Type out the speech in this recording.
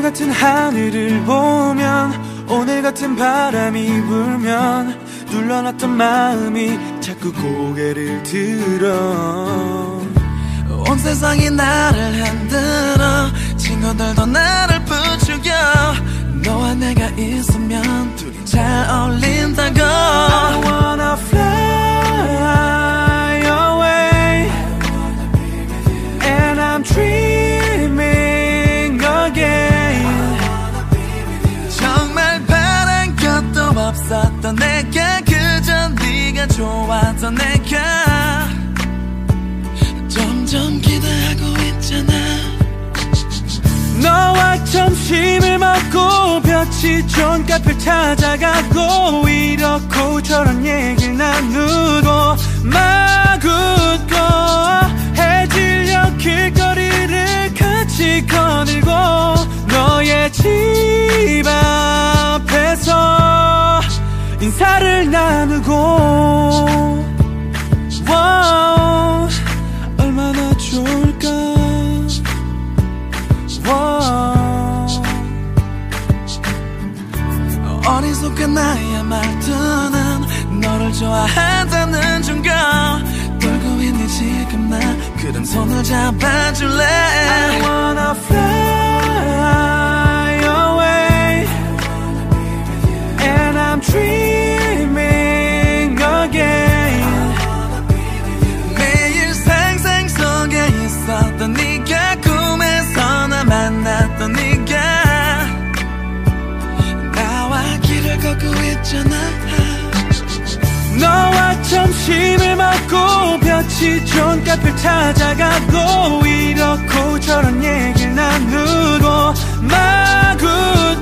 같은 하늘을 보면 오늘 같은 바람이 불면 눌러놨던 마음이 자꾸 고개를 들어. 온 세상이 나를 흔들어 친구들도 나를 부추겨. 너와 내가 있으면 둘이 잘 어울린다고. I wanna fly away and I'm dreaming again. 정말 바란 것도 없었던 내가 그저 네가 좋았던 내가 점점 기대하고 있잖아. 너와 점심을 먹고 볕이 좋은 카페를 찾아가고 이렇고 저런 얘기를 나누고 막 웃고 해질녘 길거리를 같이 거닐고 너의 집 앞에서 인사를 나누고 wow, 얼마나 좋을까. 어리숙한 나의 말투는 너를 좋아한다는 증거. 떨고 있는 지금 나 그런 손을 잡아줄래. I wanna fly away and I'm dreaming again. 매일 상상 속에 있었던 네가 꿈에서 나 만났던 네가 나와 길을 걷고 있잖아. 너와 점심을 먹고 볕이 좋은 카페를 찾아가고 이렇고 저런 얘기를 나누고 막 웃고